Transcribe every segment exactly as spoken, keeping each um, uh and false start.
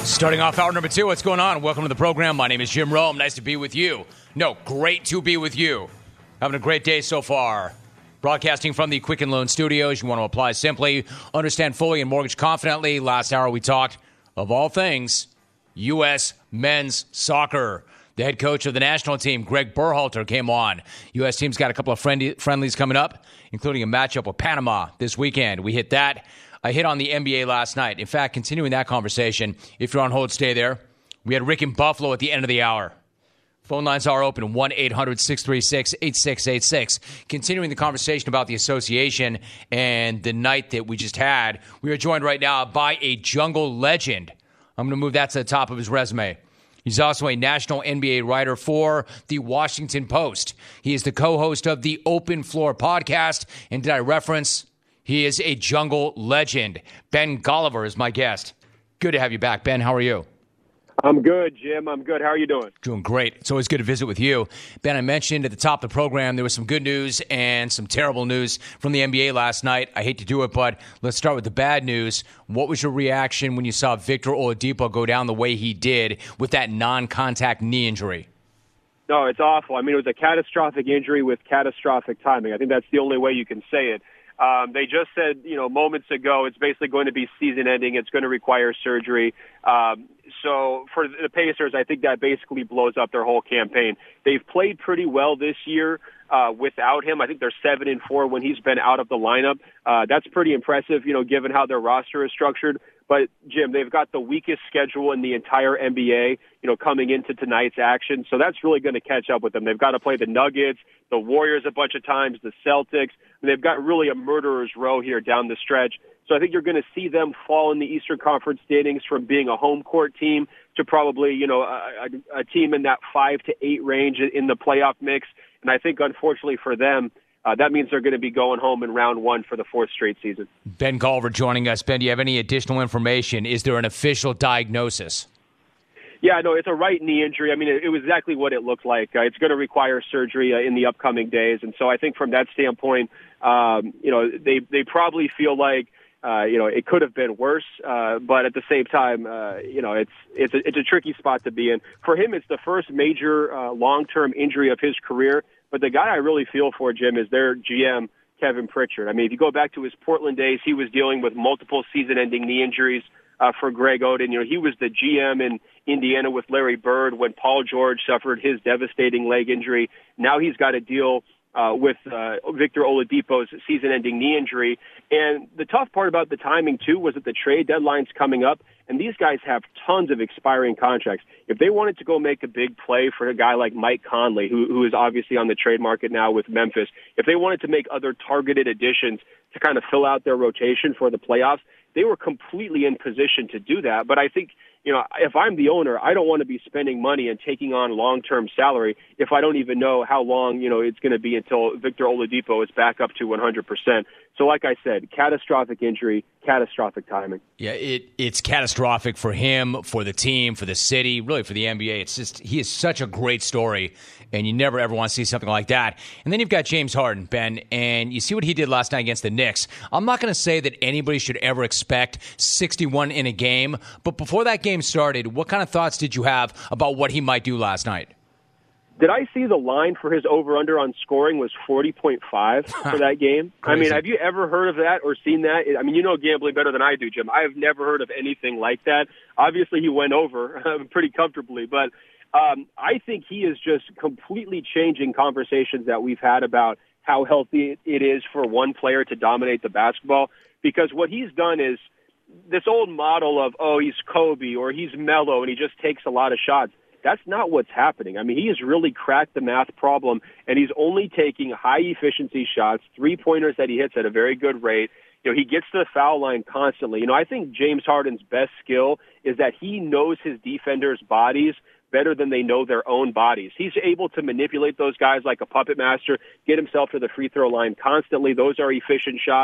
Starting off hour number two, what's going on? Welcome to the program. My name is Jim Rome. Nice to be with you. No, great to be with you. Having a great day so far. Broadcasting from the Quicken Loan Studios. You want to apply simply, understand fully, and mortgage confidently. Last hour we talked, of all things, U S men's soccer. The head coach of the national team, Greg Berhalter, came on. U S team's got a couple of friendly, friendlies coming up, including a matchup with Panama this weekend. We hit that. I hit on the N B A last night. In fact, continuing that conversation, if you're on hold, stay there. We had Rick in Buffalo at the end of the hour. Phone lines are open, one eight hundred six three six eight six eight six. Continuing the conversation about the association and the night that we just had, we are joined right now by a jungle legend. I'm going to move that to the top of his resume. He's also a national N B A writer for the Washington Post. He is the co-host of the Open Floor podcast. And did I reference, he is a jungle legend. Ben Golliver is my guest. Good to have you back, Ben. How are you? I'm good, Jim. I'm good. How are you doing? Doing great. It's always good to visit with you. Ben, I mentioned at the top of the program there was some good news and some terrible news from the N B A last night. I hate to do it, but let's start with the bad news. What was your reaction when you saw Victor Oladipo go down the way he did with that non-contact knee injury? No, it's awful. I mean, it was a catastrophic injury with catastrophic timing. I think that's the only way you can say it. Um, they just said, you know, moments ago, it's basically going to be season-ending. It's going to require surgery. Um, so for the Pacers, I think that basically blows up their whole campaign. They've played pretty well this year uh, without him. I think they're seven and four when he's been out of the lineup. Uh, that's pretty impressive, you know, given how their roster is structured. But, Jim, they've got the weakest schedule in the entire N B A, you know, coming into tonight's action. So that's really going to catch up with them. They've got to play the Nuggets, the Warriors a bunch of times, the Celtics. And they've got really a murderer's row here down the stretch. So I think you're going to see them fall in the Eastern Conference standings from being a home court team to probably, you know, a, a, a team in that five to eight range in the playoff mix. And I think, unfortunately for them, Uh, that means they're going to be going home in round one for the fourth straight season. Ben Golliver joining us. Ben, do you have any additional information? Is there an official diagnosis? Yeah, no, it's a right knee injury. I mean, it, it was exactly what it looked like. Uh, it's going to require surgery uh, in the upcoming days. And so I think from that standpoint, um, you know, they, they probably feel like, uh, you know, it could have been worse. Uh, but at the same time, uh, you know, it's, it's, a, it's a tricky spot to be in. For him, it's the first major uh, long-term injury of his career. But the guy I really feel for, Jim, is their G M, Kevin Pritchard. I mean, if you go back to his Portland days, he was dealing with multiple season-ending knee injuries uh, for Greg Oden. You know, he was the G M in Indiana with Larry Bird when Paul George suffered his devastating leg injury. Now he's got to deal uh, with uh, Victor Oladipo's season-ending knee injury. And the tough part about the timing, too, was that the trade deadline's coming up, and these guys have tons of expiring contracts. If they wanted to go make a big play for a guy like Mike Conley, who, who is obviously on the trade market now with Memphis, if they wanted to make other targeted additions to kind of fill out their rotation for the playoffs, they were completely in position to do that. But I think, you know, if I'm the owner, I don't want to be spending money and taking on long-term salary if I don't even know how long, you know, it's going to be until Victor Oladipo is back up to one hundred percent. So like I said, catastrophic injury, catastrophic timing. Yeah, it it's catastrophic for him, for the team, for the city, really for the N B A. It's just, he is such a great story, and you never ever want to see something like that. And then you've got James Harden, Ben, and you see what he did last night against the Knicks. I'm not going to say that anybody should ever expect sixty-one in a game, but before that game started, what kind of thoughts did you have about what he might do last night? Did I see the line for his over-under on scoring was forty point five for that game? I mean, have you ever heard of that or seen that? I mean, you know gambling better than I do, Jim. I have never heard of anything like that. Obviously, he went over pretty comfortably, but um, I think he is just completely changing conversations that we've had about how healthy it is for one player to dominate the basketball, because what he's done is this old model of, oh, he's Kobe or he's Melo and he just takes a lot of shots. That's not what's happening. I mean, he has really cracked the math problem, and he's only taking high-efficiency shots, three-pointers that he hits at a very good rate. You know, he gets to the foul line constantly. You know, I think James Harden's best skill is that he knows his defenders' bodies better than they know their own bodies. He's able to manipulate those guys like a puppet master, get himself to the free throw line constantly. Those are efficient shots.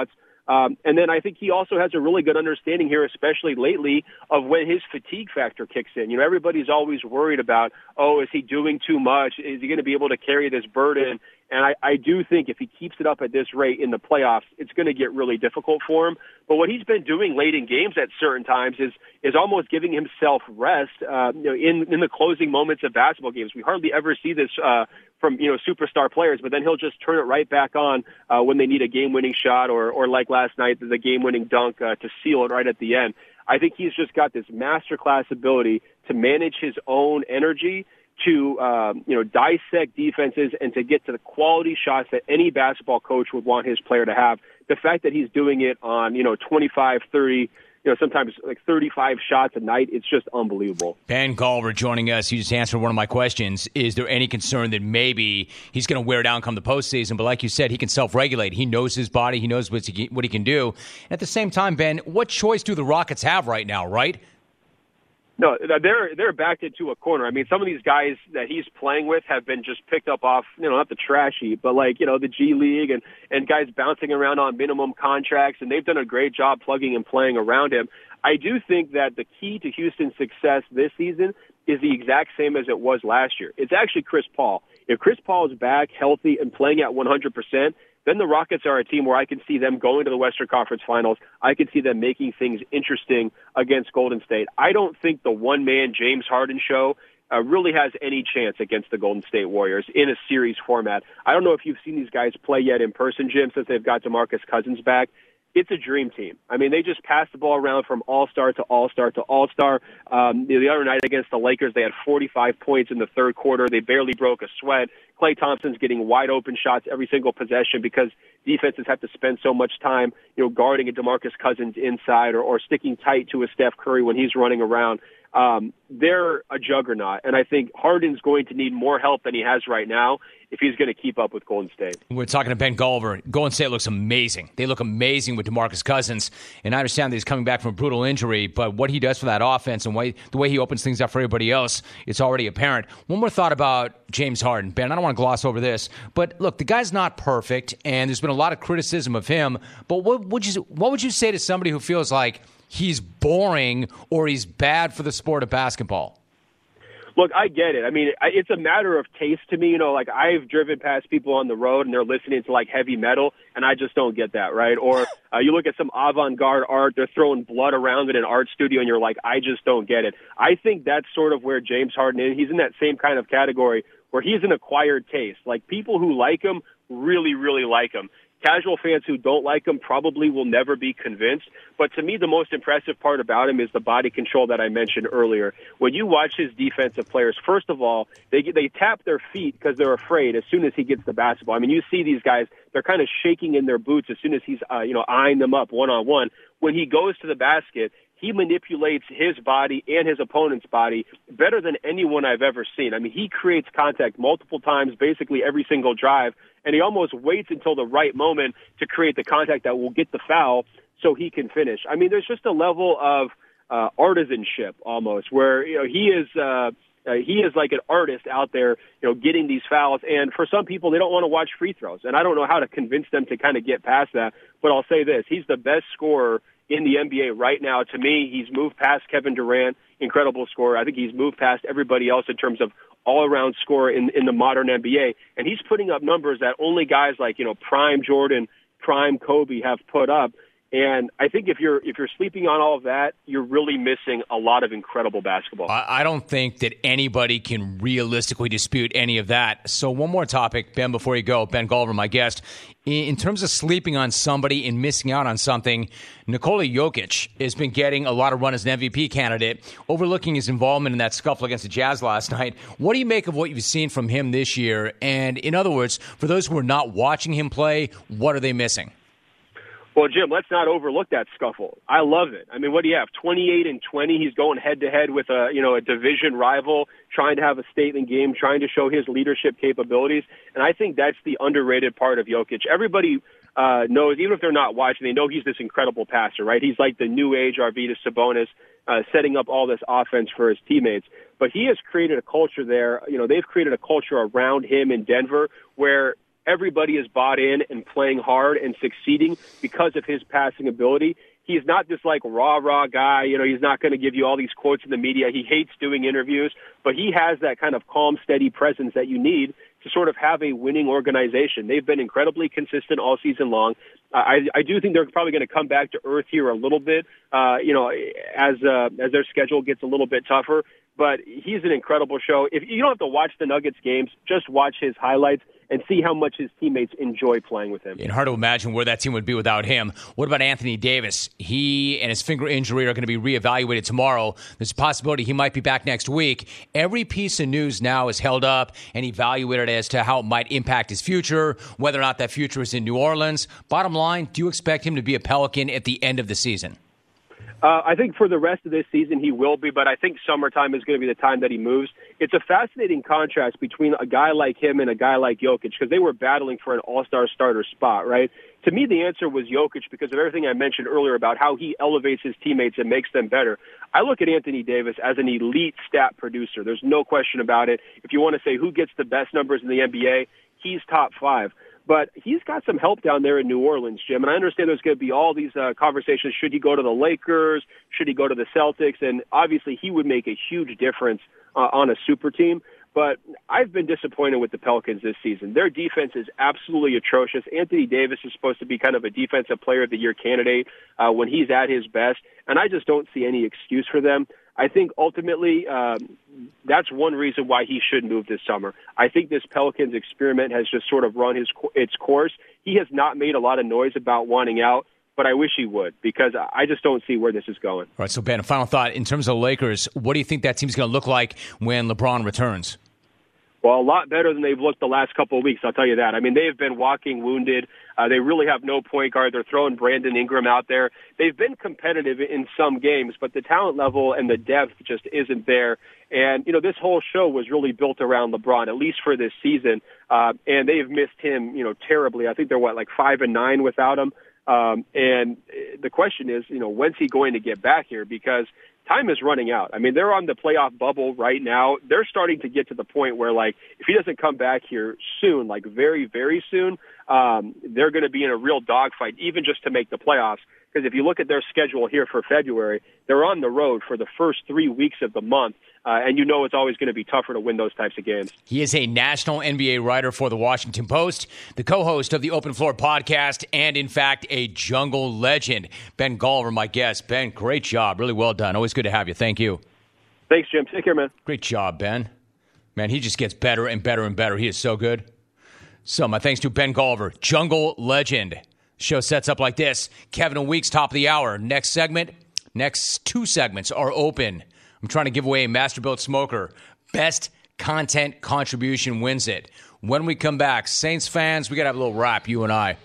Um, and then I think he also has a really good understanding here, especially lately, of when his fatigue factor kicks in. You know, everybody's always worried about, oh, is he doing too much? Is he going to be able to carry this burden? And I, I do think if he keeps it up at this rate in the playoffs, it's going to get really difficult for him. But what he's been doing late in games at certain times is is almost giving himself rest uh, you know, in, in the closing moments of basketball games. We hardly ever see this uh, from you know superstar players, but then he'll just turn it right back on uh, when they need a game-winning shot or, or like last night, the game-winning dunk uh, to seal it right at the end. I think he's just got this masterclass ability to manage his own energy, to um, you know dissect defenses, and to get to the quality shots that any basketball coach would want his player to have. The fact that he's doing it on you know twenty-five, thirty, you know sometimes like thirty-five shots a night, it's just unbelievable. Ben Golliver joining us. You just answered one of my questions. Is there any concern that maybe he's going to wear down come the postseason? But like you said, he can self-regulate. He knows his body. He knows what he, what he can do. At the same time, Ben, what choice do the Rockets have right now, right? No, they're they're backed into a corner. I mean, some of these guys that he's playing with have been just picked up off, you know, not the trash heap, but like, you know, the G League and, and guys bouncing around on minimum contracts, and they've done a great job plugging and playing around him. I do think that the key to Houston's success this season is the exact same as it was last year. It's actually Chris Paul. If Chris Paul is back, healthy, and playing at one hundred percent, then the Rockets are a team where I can see them going to the Western Conference Finals. I can see them making things interesting against Golden State. I don't think the one-man James Harden show uh, really has any chance against the Golden State Warriors in a series format. I don't know if you've seen these guys play yet in person, Jim, since they've got DeMarcus Cousins back. It's a dream team. I mean, they just passed the ball around from all-star to all-star to all-star. Um, the other night against the Lakers, they had forty-five points in the third quarter. They barely broke a sweat. Klay Thompson's getting wide-open shots every single possession because defenses have to spend so much time, you know, guarding a DeMarcus Cousins inside or, or sticking tight to a Steph Curry when he's running around. Um, they're a juggernaut, and I think Harden's going to need more help than he has right now if he's going to keep up with Golden State. We're talking to Ben Golliver. Golden State looks amazing. They look amazing with DeMarcus Cousins, and I understand that he's coming back from a brutal injury, but what he does for that offense and way, the way he opens things up for everybody else, it's already apparent. One more thought about James Harden. Ben, I don't want to gloss over this, but look, the guy's not perfect, and there's been a lot of criticism of him, but what would you, what would you say to somebody who feels like he's boring or he's bad for the sport of basketball? Look, I get it. I mean, it's a matter of taste to me. You know, like I've driven past people on the road and they're listening to like heavy metal, and I just don't get that, right? Or uh, you look at some avant-garde art, they're throwing blood around in an art studio, and you're like, I just don't get it. I think that's sort of where James Harden is. He's in that same kind of category where he's an acquired taste. Like people who like him really, really like him. Casual fans who don't like him probably will never be convinced. But to me, the most impressive part about him is the body control that I mentioned earlier. When you watch his defensive players, first of all, they they tap their feet because they're afraid as soon as he gets the basketball. I mean, you see these guys, they're kind of shaking in their boots as soon as he's, uh, you know, eyeing them up one-on-one. When he goes to the basket, he manipulates his body and his opponent's body better than anyone I've ever seen. I mean, he creates contact multiple times, basically every single drive, and he almost waits until the right moment to create the contact that will get the foul so he can finish. I mean, there's just a level of uh, artisanship almost where, you know, he is uh, uh, he is like an artist out there, you know, getting these fouls. And for some people, they don't want to watch free throws. And I don't know how to convince them to kind of get past that. But I'll say this, he's the best scorer in the N B A right now. To me, he's moved past Kevin Durant, incredible scorer. I think he's moved past everybody else in terms of all-around scorer in, in the modern N B A. And he's putting up numbers that only guys like, you know, prime Jordan, prime Kobe have put up. And I think if you're if you're sleeping on all of that, you're really missing a lot of incredible basketball. I don't think that anybody can realistically dispute any of that. So one more topic, Ben, before you go. Ben Golliver, my guest. In terms of sleeping on somebody and missing out on something, Nikola Jokic has been getting a lot of run as an M V P candidate, overlooking his involvement in that scuffle against the Jazz last night. What do you make of what you've seen from him this year? And in other words, for those who are not watching him play, what are they missing? Well, Jim, let's not overlook that scuffle. I love it. I mean, what do you have? twenty-eight and twenty. He's going head to head with a, you know, a division rival, trying to have a statement game, trying to show his leadership capabilities. And I think that's the underrated part of Jokic. Everybody uh, knows, even if they're not watching, they know he's this incredible passer, right? He's like the new age Arvydas Sabonis, uh, setting up all this offense for his teammates. But he has created a culture there. You know, they've created a culture around him in Denver where everybody is bought in and playing hard and succeeding because of his passing ability. He's not this like rah rah guy. You know, he's not going to give you all these quotes in the media. He hates doing interviews, but he has that kind of calm, steady presence that you need to sort of have a winning organization. They've been incredibly consistent all season long. Uh, I, I do think they're probably going to come back to earth here a little bit, uh, you know, as uh, as their schedule gets a little bit tougher. But he's an incredible show. If you don't have to watch the Nuggets games, just watch his highlights and see how much his teammates enjoy playing with him. It's hard to imagine where that team would be without him. What about Anthony Davis? He and his finger injury are going to be reevaluated tomorrow. There's a possibility he might be back next week. Every piece of news now is held up and evaluated as to how it might impact his future, whether or not that future is in New Orleans. Bottom line, do you expect him to be a Pelican at the end of the season? Uh, I think for the rest of this season he will be, but I think summertime is going to be the time that he moves. It's a fascinating contrast between a guy like him and a guy like Jokic because they were battling for an all-star starter spot, right? To me, the answer was Jokic because of everything I mentioned earlier about how he elevates his teammates and makes them better. I look at Anthony Davis as an elite stat producer. There's no question about it. If you want to say who gets the best numbers in the N B A, he's top five. But he's got some help down there in New Orleans, Jim. And I understand there's going to be all these uh, conversations. Should he go to the Lakers? Should he go to the Celtics? And obviously he would make a huge difference uh, on a super team. But I've been disappointed with the Pelicans this season. Their defense is absolutely atrocious. Anthony Davis is supposed to be kind of a defensive player of the year candidate uh, when he's at his best. And I just don't see any excuse for them. I think ultimately um, that's one reason why he should move this summer. I think this Pelicans experiment has just sort of run his its course. He has not made a lot of noise about wanting out, but I wish he would because I just don't see where this is going. All right, so Ben, a final thought. In terms of the Lakers, what do you think that team's going to look like when LeBron returns? Well, a lot better than they've looked the last couple of weeks, I'll tell you that. I mean, they've been walking wounded. Uh, they really have no point guard. They're throwing Brandon Ingram out there. They've been competitive in some games, but the talent level and the depth just isn't there. And, you know, this whole show was really built around LeBron, at least for this season. Uh, and they've missed him, you know, terribly. I think they're, what, like five and nine without him. Um, and the question is, you know, when's he going to get back here? Because time is running out. I mean, they're on the playoff bubble right now. They're starting to get to the point where, like, if he doesn't come back here soon, like very, very soon, um, they're going to be in a real dogfight, even just to make the playoffs. Because if you look at their schedule here for February, they're on the road for the first three weeks of the month. Uh, and you know it's always going to be tougher to win those types of games. He is a national N B A writer for the Washington Post, the co-host of the Open Floor podcast, and, in fact, a jungle legend. Ben Golliver, my guest. Ben, great job. Really well done. Always good to have you. Thank you. Thanks, Jim. Take care, man. Great job, Ben. Man, he just gets better and better and better. He is so good. So my thanks to Ben Golliver, jungle legend. Show sets up like this. Kevin and Weeks, top of the hour. Next segment, next two segments are open. I'm trying to give away a Masterbuilt Smoker. Best content contribution wins it. When we come back, Saints fans, we got to have a little rap, you and I.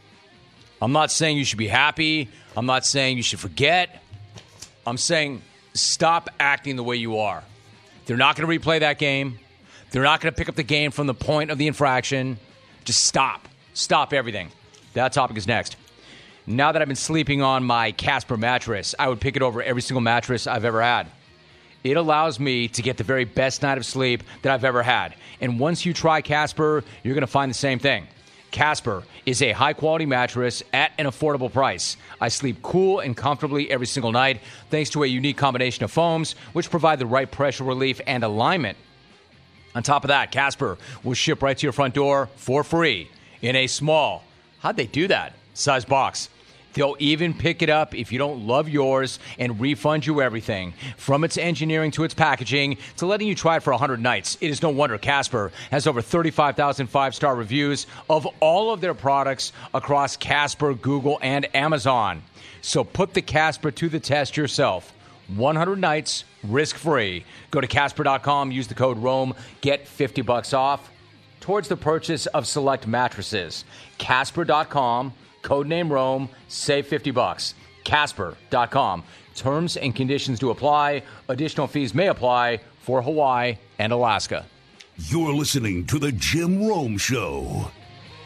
I'm not saying you should be happy. I'm not saying you should forget. I'm saying stop acting the way you are. They're not going to replay that game. They're not going to pick up the game from the point of the infraction. Just stop. Stop everything. That topic is next. Now that I've been sleeping on my Casper mattress, I would pick it over every single mattress I've ever had. It allows me to get the very best night of sleep that I've ever had. And once you try Casper, you're going to find the same thing. Casper is a high-quality mattress at an affordable price. I sleep cool and comfortably every single night thanks to a unique combination of foams which provide the right pressure relief and alignment. On top of that, Casper will ship right to your front door for free in a small, how'd they do that, size box. They'll even pick it up if you don't love yours and refund you everything. From its engineering to its packaging to letting you try it for one hundred nights. It is no wonder Casper has over thirty-five thousand five-star reviews of all of their products across Casper, Google, and Amazon. So put the Casper to the test yourself. one hundred nights, risk-free. Go to Casper dot com, use the code ROAM, get fifty bucks off towards the purchase of select mattresses. Casper dot com. Code name Rome, save fifty bucks. Casper dot com. Terms and conditions do apply. Additional fees may apply for Hawaii and Alaska. You're listening to The Jim Rome Show.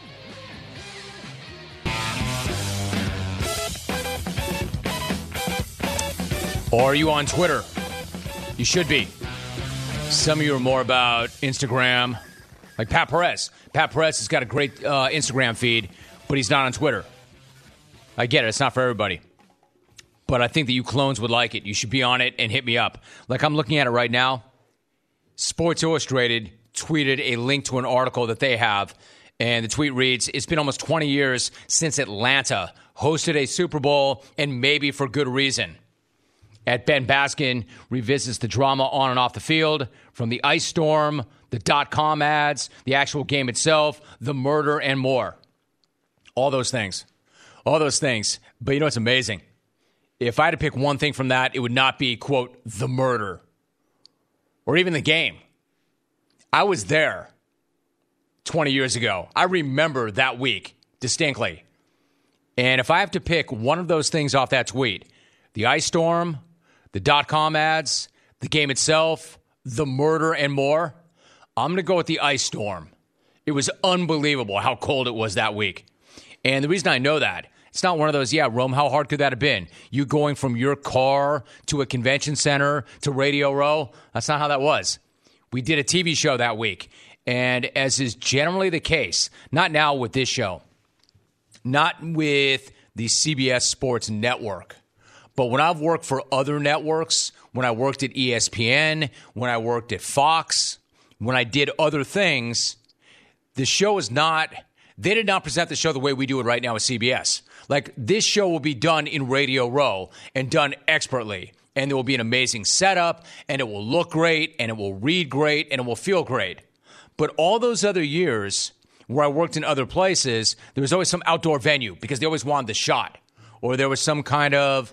Or are you on Twitter? You should be. Some of you are more about Instagram. Like Pat Perez. Pat Pat Perez has got a great uh, Instagram feed, but he's not on Twitter. I get it. It's not for everybody. But I think that you clones would like it. You should be on it and hit me up. Like I'm looking at it right now. Sports Illustrated tweeted a link to an article that they have. And the tweet reads, it's been almost twenty years since Atlanta hosted a Super Bowl, and maybe for good reason. At Ben Baskin revisits the drama on and off the field, from the ice storm, the dot-com ads, the actual game itself, the murder, and more. All those things. All those things. But you know what's amazing? If I had to pick one thing from that, it would not be, quote, the murder. Or even the game. I was there twenty years ago. I remember that week distinctly. And if I have to pick one of those things off that tweet, the ice storm, the dot-com ads, the game itself, the murder, and more, I'm going to go with the ice storm. It was unbelievable how cold it was that week. And the reason I know that, it's not one of those, yeah, Rome, how hard could that have been? You going from your car to a convention center to Radio Row? That's not how that was. We did a T V show that week. And as is generally the case, not now with this show, not with the C B S Sports Network, but when I've worked for other networks, when I worked at E S P N, when I worked at Fox, when I did other things, the show is not, they did not present the show the way we do it right now with C B S. Like, this show will be done in Radio Row and done expertly. And there will be an amazing setup, and it will look great, and it will read great, and it will feel great. But all those other years where I worked in other places, there was always some outdoor venue because they always wanted the shot. Or there was some kind of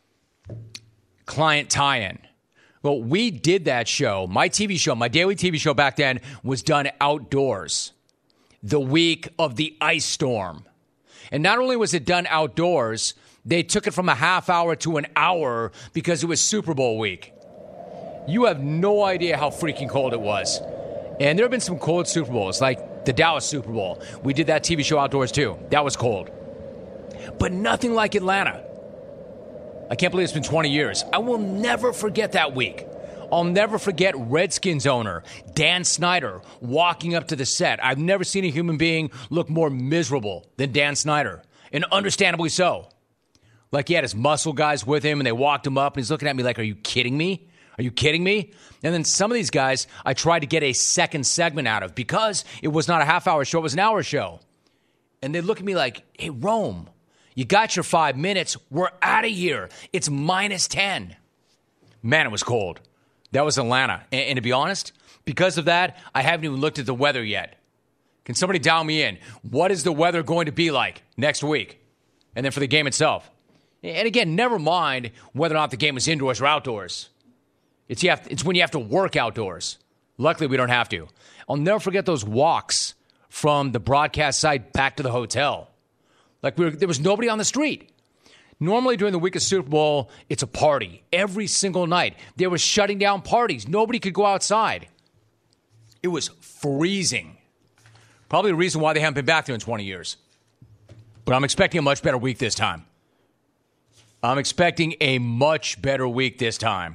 client tie-in. Well, we did that show. My T V show, my daily T V show back then was done outdoors the week of the ice storm. And not only was it done outdoors, they took it from a half hour to an hour because it was Super Bowl week. You have no idea how freaking cold it was. And there have been some cold Super Bowls, like the Dallas Super Bowl. We did that T V show outdoors too. That was cold. But nothing like Atlanta. I can't believe it's been twenty years. I will never forget that week. I'll never forget Redskins owner Dan Snyder walking up to the set. I've never seen a human being look more miserable than Dan Snyder, and understandably so. Like, he had his muscle guys with him, and they walked him up, and he's looking at me like, are you kidding me? Are you kidding me? And then some of these guys I tried to get a second segment out of because it was not a half-hour show, it was an hour show. And they look at me like, hey, Rome, you got your five minutes. We're out of here. It's minus ten. Man, it was cold. That was Atlanta. And, and to be honest, because of that, I haven't even looked at the weather yet. Can somebody dial me in? What is the weather going to be like next week? And then for the game itself. And again, never mind whether or not the game is indoors or outdoors. It's, you have, it's when you have to work outdoors. Luckily, we don't have to. I'll never forget those walks from the broadcast site back to the hotel. Like, we were, there was nobody on the street. Normally during the week of Super Bowl, it's a party. Every single night. They were shutting down parties. Nobody could go outside. It was freezing. Probably the reason why they haven't been back there in twenty years. But I'm expecting a much better week this time. I'm expecting a much better week this time.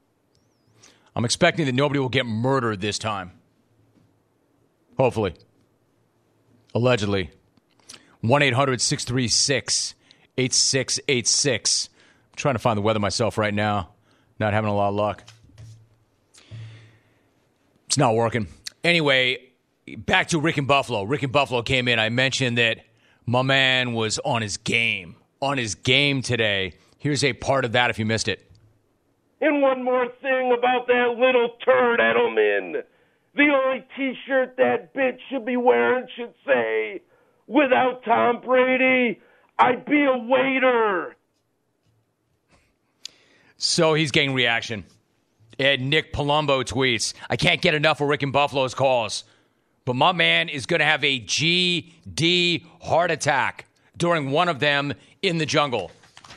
I'm expecting that nobody will get murdered this time. Hopefully. Allegedly. one eight hundred six three six eight six eight six. I'm trying to find the weather myself right now. Not having a lot of luck. It's not working. Anyway, back to Rick in Buffalo. Rick in Buffalo came in. I mentioned that my man was on his game. On his game today. Here's a part of that if you missed it. And one more thing about that little turd, Edelman. The only T-shirt that bitch should be wearing should say, without Tom Brady, I'd be a waiter. So he's getting reaction. And Nick Palumbo tweets, I can't get enough of Rick in Buffalo's calls. But my man is going to have a G D heart attack during one of them in the jungle.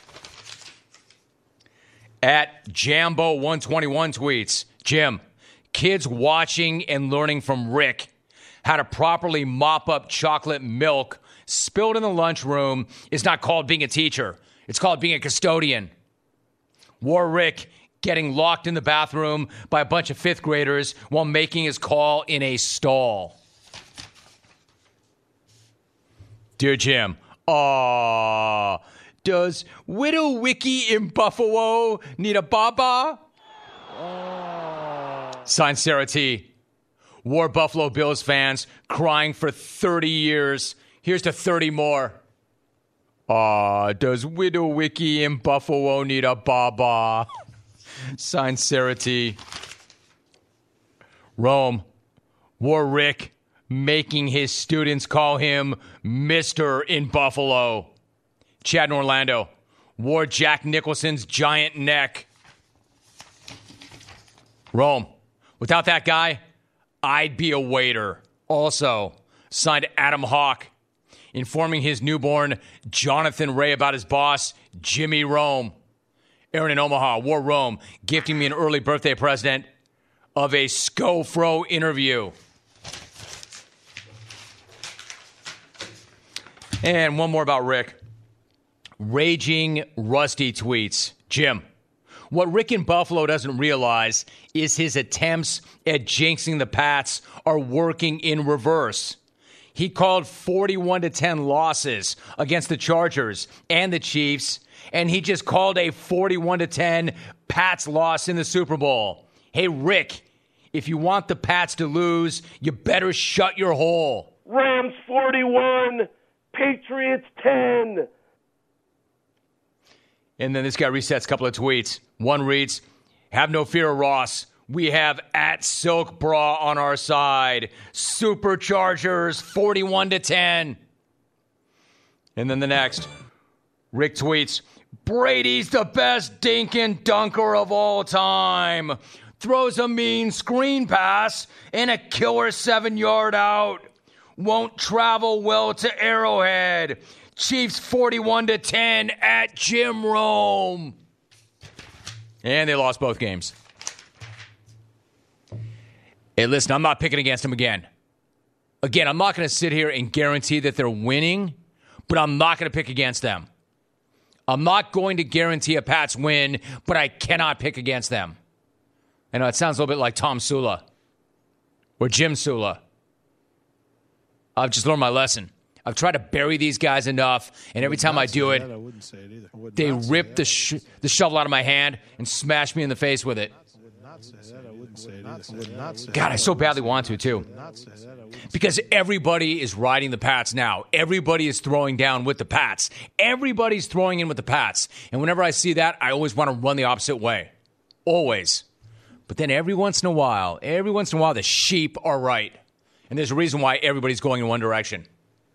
At Jambo one twenty-one tweets, Jim, kids watching and learning from Rick how to properly mop up chocolate milk spilled in the lunchroom is not called being a teacher. It's called being a custodian. War Rick getting locked in the bathroom by a bunch of fifth graders while making his call in a stall. Dear Jim, aw, does Widow Wiki in Buffalo need a baba? Oh. Signed, Sarah T. War Buffalo Bills fans crying for thirty years. Here's to thirty more. Aw, does Widow Wiki in Buffalo need a baba? Signed, Sarah T. Rome. War Rick making his students call him Mister in Buffalo. Chad in Orlando. Wore Jack Nicholson's giant neck. Rome. Without that guy, I'd be a waiter. Also, signed Adam Hawk, informing his newborn Jonathan Ray about his boss, Jimmy Rome. Aaron in Omaha. Wore Rome, gifting me an early birthday present of a Scofro interview. And one more about Rick. Raging Rusty tweets. Jim, what Rick in Buffalo doesn't realize is his attempts at jinxing the Pats are working in reverse. He called forty-one to ten losses against the Chargers and the Chiefs, and he just called a forty-one to ten Pats loss in the Super Bowl. Hey, Rick, if you want the Pats to lose, you better shut your hole. Rams forty-one, Patriots ten. And then this guy resets a couple of tweets. One reads, have no fear, Ross. We have at Silk Bra on our side. Superchargers forty-one to ten. And then the next, Rick tweets, Brady's the best dink and dunker of all time. Throws a mean screen pass and a killer seven-yard out. Won't travel well to Arrowhead. Chiefs forty-one to ten at Jim Rome. And they lost both games. Hey, listen, I'm not picking against them again. Again, I'm not going to sit here and guarantee that they're winning, but I'm not going to pick against them. I'm not going to guarantee a Pats win, but I cannot pick against them. I know it sounds a little bit like Tom Sula or Jim Sula. I've just learned my lesson. I've tried to bury these guys enough, and every time I do it, I wouldn't say it either. I would they not say rip that. the sh- the shovel out of my hand and smash me in the face with it. I would not say that. I wouldn't say it either. I would not say God, that. I so badly want to, too. I would not say that. I wouldn't say Because everybody is riding the Pats now. Everybody is throwing down with the Pats. Everybody's throwing in with the Pats. And whenever I see that, I always want to run the opposite way. Always. But then every once in a while, every once in a while, the sheep are right. And there's a reason why everybody's going in one direction.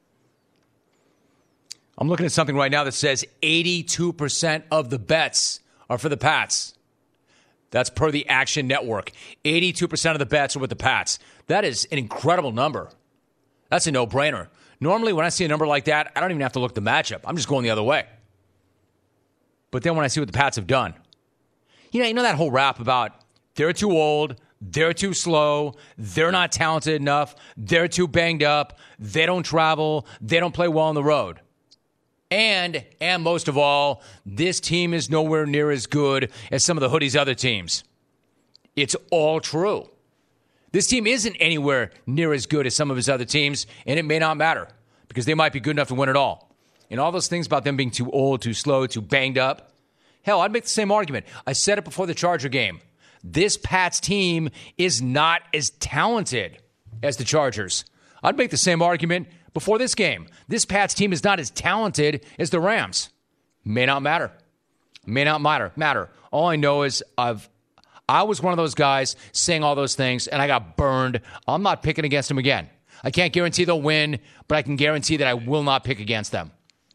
I'm looking at something right now that says eighty-two percent of the bets are for the Pats. That's per the Action Network. eighty-two percent of the bets are with the Pats. That is an incredible number. That's a no-brainer. Normally, when I see a number like that, I don't even have to look at the matchup. I'm just going the other way. But then when I see what the Pats have done, you know, you know that whole rap about they're too old, they're too slow, they're not talented enough, they're too banged up, they don't travel, they don't play well on the road. And, and most of all, this team is nowhere near as good as some of the Hoodies' other teams. It's all true. This team isn't anywhere near as good as some of his other teams, and it may not matter because they might be good enough to win it all. And all those things about them being too old, too slow, too banged up, hell, I'd make the same argument. I said it before the Charger game. This Pats team is not as talented as the Chargers. I'd make the same argument before this game. This Pats team is not as talented as the Rams. May not matter. May not matter. Matter. All I know is I've I was one of those guys saying all those things, and I got burned. I'm not picking against them again. I can't guarantee they'll win, but I can guarantee that I will not pick against them.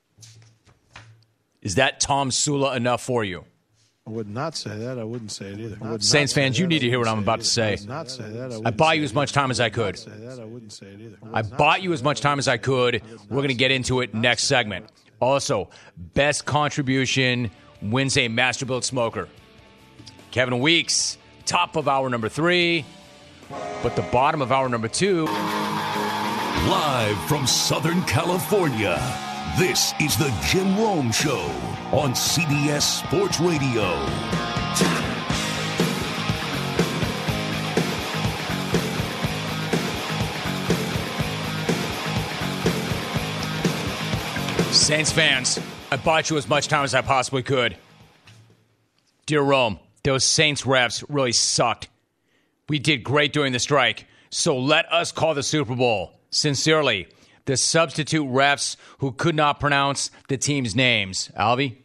Is that Tom Sula enough for you? I would not say that. I wouldn't say it either. I would Saints not say fans, you that. need to I hear what wouldn't I'm about it to say. either. I would not say that. I I wouldn't bought say you it as much either. time as I would could. not say that. I wouldn't say it either. I bought you as much time as I could. We're going to get into it next segment. Also, best contribution wins a Masterbuilt smoker. Kevin Weeks, top of hour number three, but the bottom of hour number two. Live from Southern California, this is the Jim Rome Show on C B S Sports Radio. Saints fans, I bought you as much time as I possibly could. Dear Rome, those Saints refs really sucked. We did great during the strike, so let us call the Super Bowl. Sincerely, the substitute refs who could not pronounce the team's names. Alvy?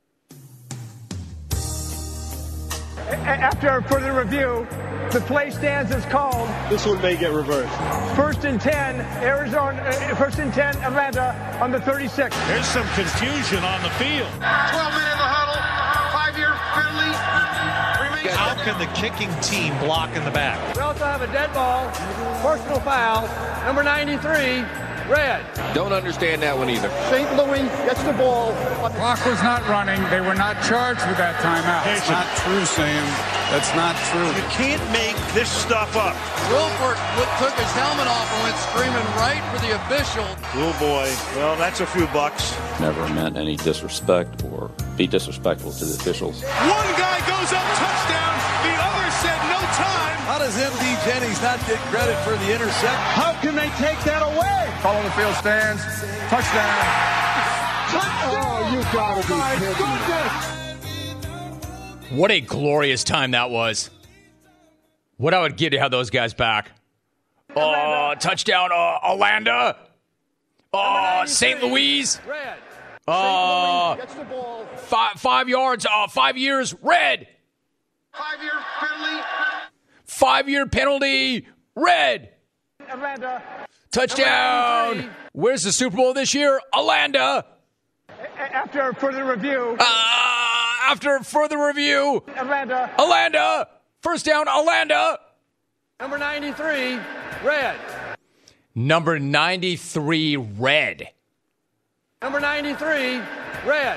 After further review, the play stands as called. This one may get reversed. First and ten, Arizona. Uh, first and ten, Atlanta on the thirty-six. There's some confusion on the field. twelve men in the huddle. Five-year penalty. How can the kicking team block in the back? We also have a dead ball, personal foul, number ninety-three, red. Don't understand that one either. Saint Louis gets the ball. Clock was not running. They were not charged with that timeout. That's not true, Sam. That's not true. You can't make this stuff up. Wilford took his helmet off and went screaming right for the official. Oh, boy. Well, that's a few bucks. Never meant any disrespect or be disrespectful to the officials. One guy goes up, touchdown. The other said no time. How does M D Jennings not get credit for the intercept? How can they take that away? Ball on the field stands. Touchdown. Oh, you gotta be kidding. What a glorious time that was. What I would give to have those guys back. Oh, touchdown, uh, Orlando. Oh, Saint Louis. Red. Uh, Gets the ball. five, five yards, uh, five years, red. Five-year penalty. Five-year penalty, red. Atlanta. Touchdown. Where's the Super Bowl this year? Orlando. After further review. Uh, after further review. Atlanta. Orlando. First down, Orlando. Number ninety-three, red. Number ninety-three, red. Number ninety-three, red.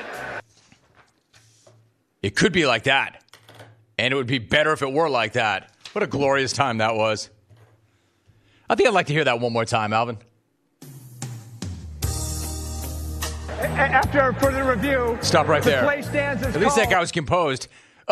It could be like that. And it would be better if it were like that. What a glorious time that was. I think I'd like to hear that one more time, Alvin. After further review. Stop right there. The play stands as At least that called. guy was composed. Uh,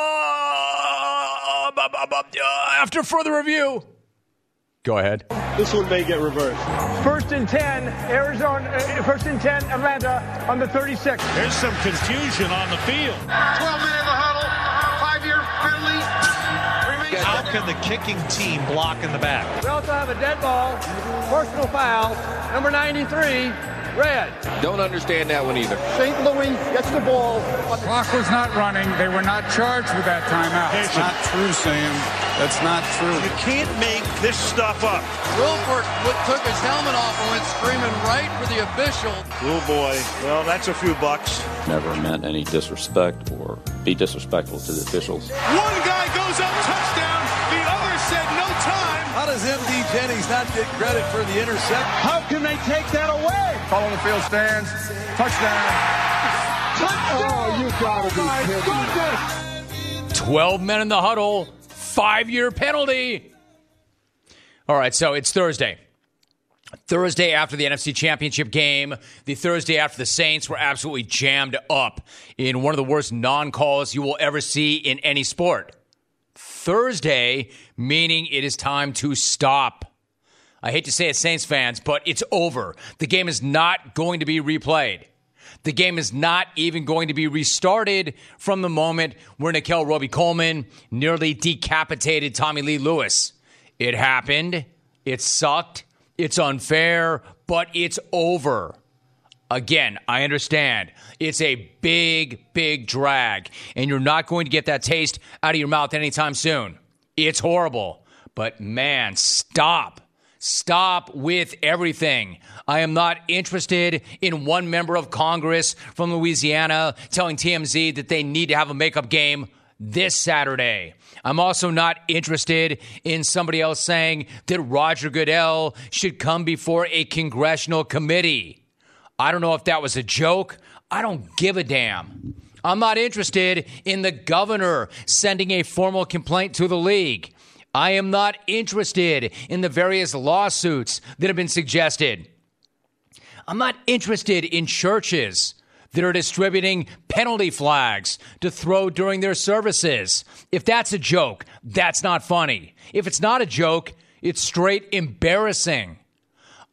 uh, uh, uh, after further review. Go ahead. This one may get reversed. First and ten, Arizona. Uh, first and ten, Atlanta on the thirty-six. There's some confusion on the field. twelve men in the huddle. Five-year penalty. How can the kicking team block in the back? We also have a dead ball, personal foul, number ninety-three, red. Don't understand that one either. Saint Louis gets the ball. Clock was not running. They were not charged with that timeout. That's not true, Sam. That's not true. You can't make this stuff up. Wilford took his helmet off and went screaming right for the official. Oh, boy. Well, that's a few bucks. Never meant any disrespect or be disrespectful to the officials. One guy goes up, touchdown. The other said no time. How does M D Jennings not get credit for the intercept? How can they take that away? Ball on the field stands. Touchdown. Oh, you gotta be kidding. twelve men in the huddle. Five-year penalty. All right, so it's Thursday. Thursday after the N F C Championship game, the Thursday after the Saints were absolutely jammed up in one of the worst non-calls you will ever see in any sport. Thursday, meaning it is time to stop. I hate to say it, Saints fans, but it's over. The game is not going to be replayed. The game is not even going to be restarted from the moment where Nickel Roby-Coleman nearly decapitated Tommy Lee Lewis. It happened. It sucked. It's unfair, but it's over. Again, I understand. It's a big, big drag, and you're not going to get that taste out of your mouth anytime soon. It's horrible. But man, stop. Stop with everything. I am not interested in one member of Congress from Louisiana telling T M Z that they need to have a makeup game this Saturday. I'm also not interested in somebody else saying that Roger Goodell should come before a congressional committee. I don't know if that was a joke. I don't give a damn. I'm not interested in the governor sending a formal complaint to the league. I am not interested in the various lawsuits that have been suggested. I'm not interested in churches that are distributing penalty flags to throw during their services. If that's a joke, that's not funny. If it's not a joke, it's straight embarrassing.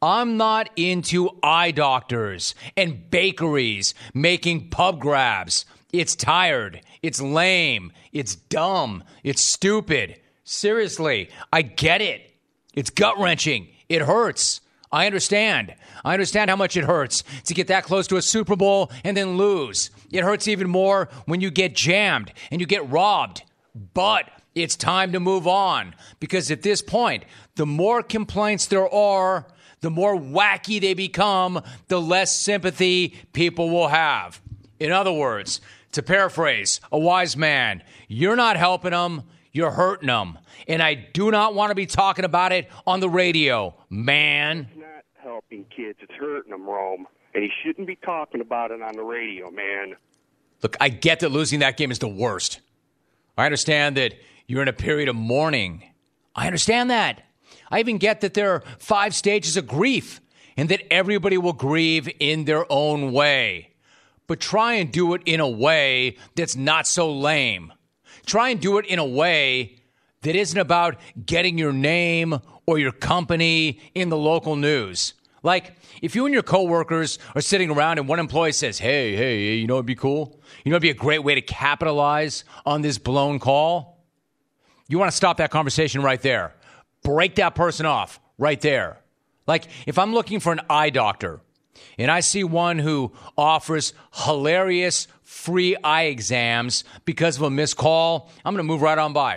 I'm not into eye doctors and bakeries making pub grabs. It's tired. It's lame. It's dumb. It's stupid. Seriously, I get it. It's gut-wrenching. It hurts. I understand. I understand how much it hurts to get that close to a Super Bowl and then lose. It hurts even more when you get jammed and you get robbed. But it's time to move on, because at this point, the more complaints there are, the more wacky they become, the less sympathy people will have. In other words, to paraphrase a wise man, you're not helping them, you're hurting them. And I do not want to be talking about it on the radio, man. It's not helping kids, it's hurting them, Rome. And he shouldn't be talking about it on the radio, man. Look, I get that losing that game is the worst. I understand that you're in a period of mourning. I understand that. I even get that there are five stages of grief and that everybody will grieve in their own way. But try and do it in a way that's not so lame. Try and do it in a way that isn't about getting your name or your company in the local news. Like, if you and your coworkers are sitting around and one employee says, hey, hey, you know what'd be cool? You know what'd be a great way to capitalize on this blown call? You want to stop that conversation right there. Break that person off right there. Like, if I'm looking for an eye doctor and I see one who offers hilarious free eye exams because of a missed call, I'm going to move right on by.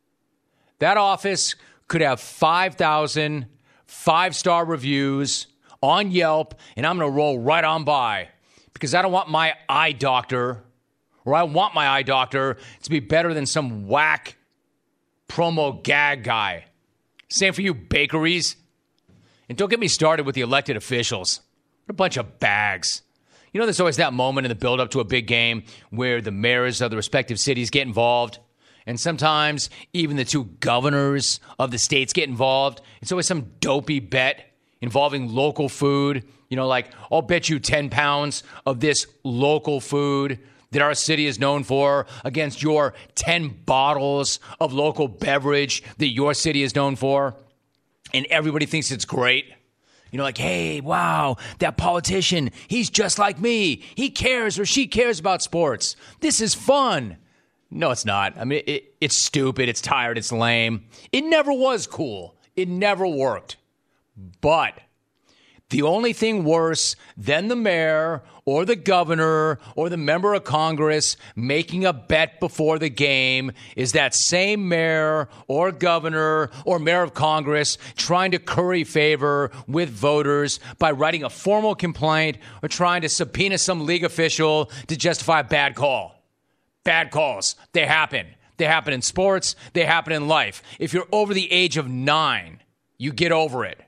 That office could have five thousand five-star reviews on Yelp, and I'm going to roll right on by because I don't want my eye doctor, or I want my eye doctor to be better than some whack promo gag guy. Same for you bakeries. And don't get me started with the elected officials. What a bunch of bags. You know, there's always that moment in the build-up to a big game where the mayors of the respective cities get involved. And sometimes even the two governors of the states get involved. It's always some dopey bet involving local food. You know, like, I'll bet you ten pounds of this local food that our city is known for against your ten bottles of local beverage that your city is known for. And everybody thinks it's great. You know, like, hey, wow, that politician, he's just like me. He cares or she cares about sports. This is fun. No, it's not. I mean, it, it's stupid. It's tired. It's lame. It never was cool. It never worked. But the only thing worse than the mayor or the governor or the member of Congress making a bet before the game is that same mayor or governor or mayor of Congress trying to curry favor with voters by writing a formal complaint or trying to subpoena some league official to justify a bad call. Bad calls. They happen. They happen in sports. They happen in life. If you're over the age of nine, you get over it.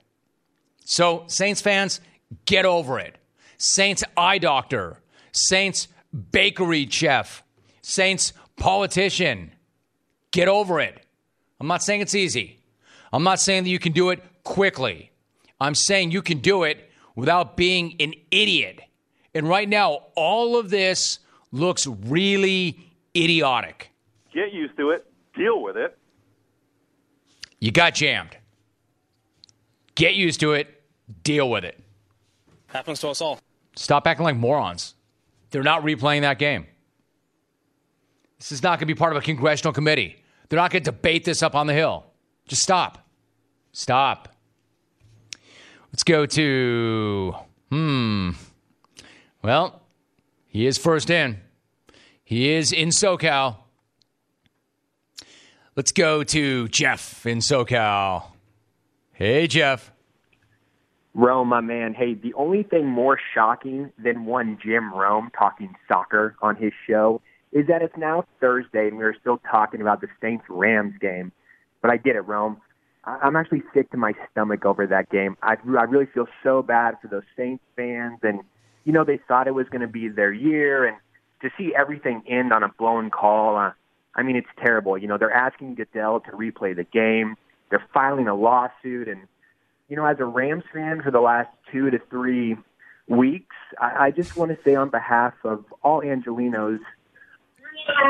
So, Saints fans, get over it. Saints eye doctor, Saints bakery chef, Saints politician, get over it. I'm not saying it's easy. I'm not saying that you can do it quickly. I'm saying you can do it without being an idiot. And right now, all of this looks really idiotic. Get used to it. Deal with it. You got jammed. Get used to it. Deal with it. Happens to us all. Stop acting like morons. They're not replaying that game. This is not going to be part of a congressional committee. They're not going to debate this up on the Hill. Just stop. Stop. Let's go to, hmm. Well, he is first in. He is in SoCal. Let's go to Jeff in SoCal. Hey, Jeff. Rome, my man. Hey, the only thing more shocking than one Jim Rome talking soccer on his show is that it's now Thursday and we're still talking about the Saints-Rams game. But I get it, Rome. I'm actually sick to my stomach over that game. I, I really feel so bad for those Saints fans. And, you know, they thought it was going to be their year. And to see everything end on a blown call, uh, I mean, it's terrible. You know, they're asking Goodell to replay the game. They're filing a lawsuit. And, you know, as a Rams fan for the last two to three weeks, I, I just want to say on behalf of all Angelinos,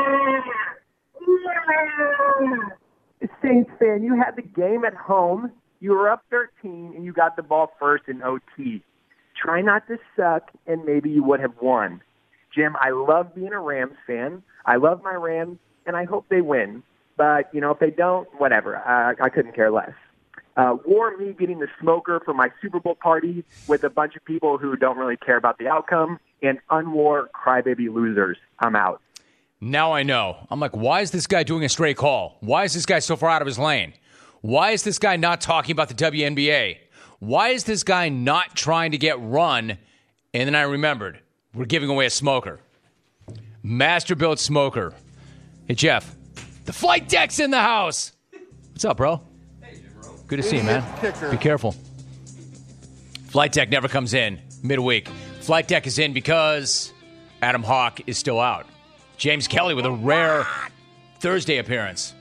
Saints fan, you had the game at home. You were up thirteen, and you got the ball first in O T. Try not to suck, and maybe you would have won. Jim, I love being a Rams fan. I love my Rams, and I hope they win. But, you know, if they don't, whatever. Uh, I couldn't care less. Uh, war me getting the smoker for my Super Bowl party with a bunch of people who don't really care about the outcome, and unwar crybaby losers. I'm out. Now I know. I'm like, why is this guy doing a straight call? Why is this guy so far out of his lane? Why is this guy not talking about the W N B A? Why is this guy not trying to get run? And then I remembered, we're giving away a smoker. Master-built smoker. Hey, Jeff, the flight deck's in the house. What's up, bro? Hey, bro. Good to see you, man. Be careful. Flight deck never comes in midweek. Flight deck is in because Adam Hawk is still out. James Kelly with a rare Thursday appearance.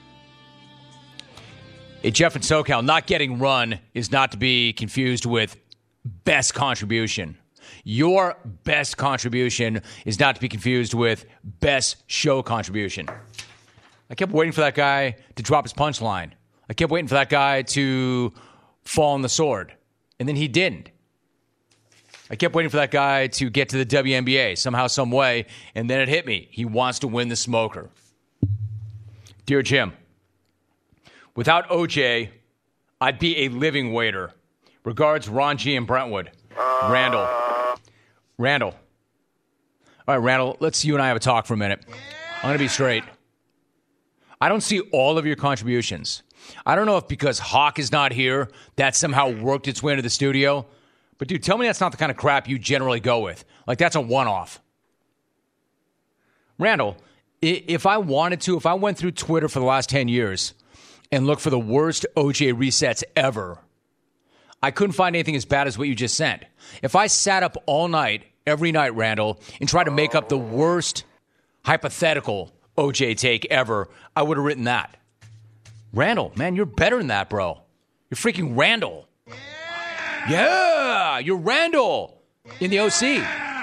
Hey, Jeff and SoCal, not getting run is not to be confused with best contribution. Your best contribution is not to be confused with best show contribution. I kept waiting for that guy to drop his punchline. I kept waiting for that guy to fall on the sword, and then he didn't. I kept waiting for that guy to get to the W N B A somehow, some way, and then it hit me. He wants to win the smoker. Dear Jim, without O J, I'd be a living waiter. Regards, Ron G. and Brentwood. Randall. Randall. All right, Randall, let's you and I have a talk for a minute. I'm going to be straight. I don't see all of your contributions. I don't know if because Hawk is not here, that somehow worked its way into the studio. But, dude, tell me that's not the kind of crap you generally go with. Like, that's a one-off. Randall, if I wanted to, if I went through Twitter for the last ten years and looked for the worst O J resets ever, I couldn't find anything as bad as what you just sent. If I sat up all night, every night, Randall, and tried to make up the worst hypothetical O J take ever, I would have written that. Randall, man, you're better than that, bro. You're freaking Randall. Yeah, yeah, you're Randall in the O C.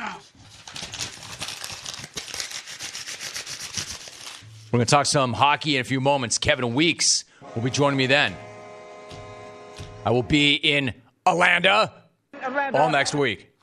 We're going to talk some hockey in a few moments. Kevin Weeks will be joining me then. I will be in Atlanta, Atlanta. all next week.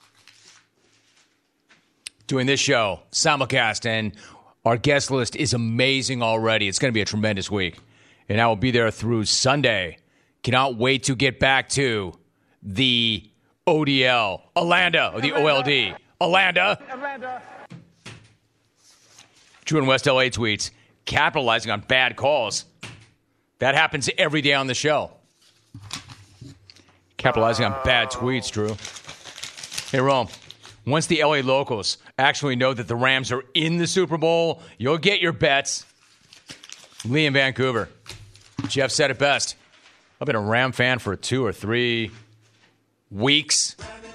Doing this show, simulcast, and our guest list is amazing already. It's going to be a tremendous week. And I will be there through Sunday. Cannot wait to get back to the O D L, Atlanta, or the Atlanta. O L D, Atlanta. Atlanta. Drew in West L A tweets, capitalizing on bad calls. That happens every day on the show. Capitalizing on bad tweets, Drew. Hey, Rome, once the L A locals actually know that the Rams are in the Super Bowl, you'll get your bets. Lee in Vancouver. Jeff said it best. I've been a Ram fan for two or three weeks.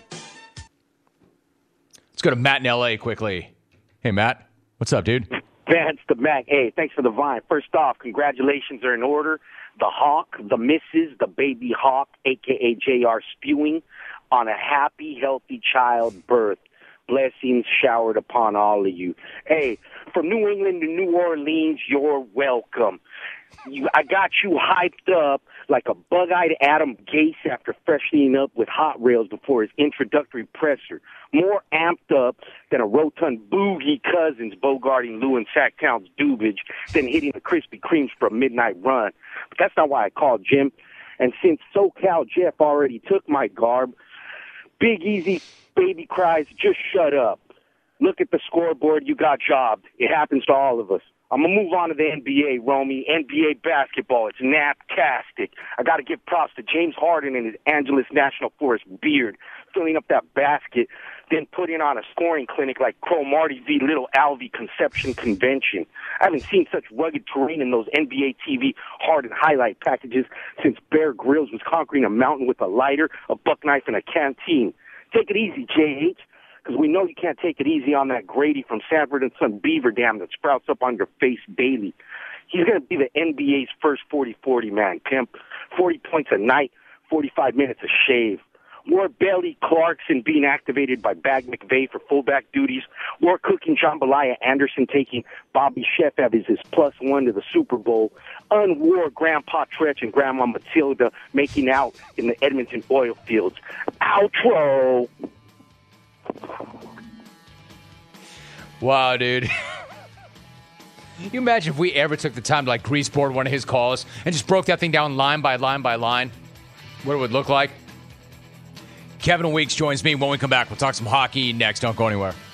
Let's go to Matt in L A quickly. Hey, Matt. What's up, dude? Vance the Mac. Hey, thanks for the vine. First off, congratulations are in order. The Hawk, the Missus, the baby Hawk, a k a. J R Spewing, on a happy, healthy childbirth. Blessings showered upon all of you. Hey, from New England to New Orleans, you're welcome. You, I got you hyped up like a bug-eyed Adam Gase after freshening up with Hot Rails before his introductory presser. More amped up than a rotund Boogie Cousins bogarting Lou and Sacktown's Dubage than hitting the Krispy Kremes for a midnight run. But that's not why I called, Jim. And since SoCal Jeff already took my garb, Big Easy baby cries, just shut up. Look at the scoreboard, you got jobbed. It happens to all of us. I'm going to move on to the N B A, Romy. N B A basketball, it's naptastic. I got to give props to James Harden and his Angeles National Forest beard, filling up that basket, then putting on a scoring clinic like Crow Marty v. Little Alvy Conception Convention. I haven't seen such rugged terrain in those N B A T V Harden highlight packages since Bear Grylls was conquering a mountain with a lighter, a buck knife, and a canteen. Take it easy, J H. Because we know you can't take it easy on that Grady from Sanford and Son Beaver Dam that sprouts up on your face daily. He's going to be the N B A's first forty forty man, pimp. forty points a night, forty-five minutes a shave. More Bailey Clarkson being activated by Bag McVay for fullback duties. More cooking Jambalaya Anderson taking Bobby Sheffield as his plus one to the Super Bowl. Unwar Grandpa Tretch and Grandma Matilda making out in the Edmonton oil fields. Outro. Wow, dude. You imagine if we ever took the time to like greaseboard one of his calls and just broke that thing down line by line by line, what it would look like? Kevin Weeks joins me when we come back. We'll talk some hockey next. Don't go anywhere.